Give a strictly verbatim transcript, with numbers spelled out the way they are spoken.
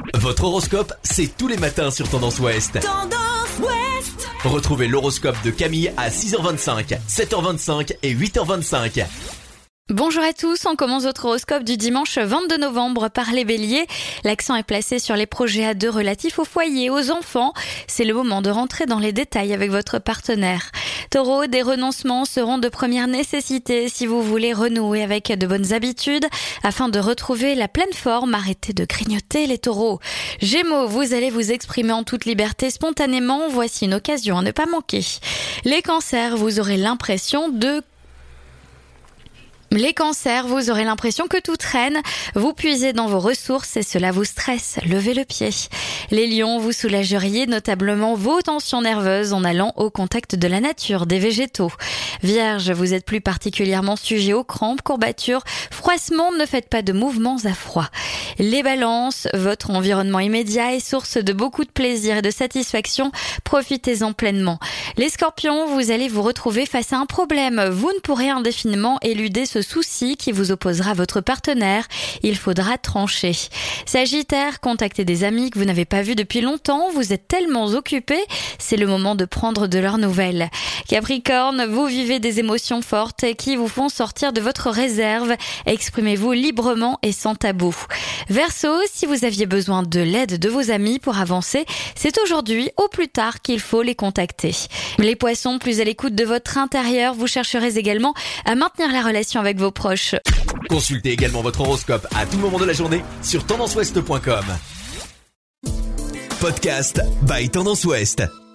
Votre horoscope, c'est tous les matins sur Tendance Ouest. Tendance Ouest. Retrouvez l'horoscope de Camille à six heures vingt-cinq, sept heures vingt-cinq et huit heures vingt-cinq. Bonjour à tous, on commence votre horoscope du dimanche vingt-deux novembre par les béliers. L'accent est placé sur les projets à deux relatifs au foyer, aux enfants. C'est le moment de rentrer dans les détails avec votre partenaire. Taureau, des renoncements seront de première nécessité si vous voulez renouer avec de bonnes habitudes. Afin de retrouver la pleine forme, arrêtez de grignoter les taureaux. Gémeaux, vous allez vous exprimer en toute liberté spontanément. Voici une occasion à ne pas manquer. Les cancers, vous aurez l'impression de Les cancers, vous aurez l'impression que tout traîne. Vous puisez dans vos ressources et cela vous stresse. Levez le pied. Les lions, vous soulageriez notablement vos tensions nerveuses en allant au contact de la nature, des végétaux. Vierge, vous êtes plus particulièrement sujet aux crampes, courbatures, froissements. Ne faites pas de mouvements à froid. Les balances, votre environnement immédiat est source de beaucoup de plaisir et de satisfaction. Profitez-en pleinement. Les scorpions, vous allez vous retrouver face à un problème. Vous ne pourrez indéfiniment éluder ce souci qui vous opposera à votre partenaire. Il faudra trancher. Sagittaire, contactez des amis que vous n'avez pas vus depuis longtemps. Vous êtes tellement occupés, c'est le moment de prendre de leurs nouvelles. Capricorne, vous vivez des émotions fortes qui vous font sortir de votre réserve. Exprimez-vous librement et sans tabou. Verseau, si vous aviez besoin de l'aide de vos amis pour avancer, c'est aujourd'hui au plus tard qu'il faut les contacter. Les poissons, plus à l'écoute de votre intérieur, vous chercherez également à maintenir la relation avec vos proches. Consultez également votre horoscope à tout moment de la journée sur tendance ouest point com. Podcast by Tendance Ouest.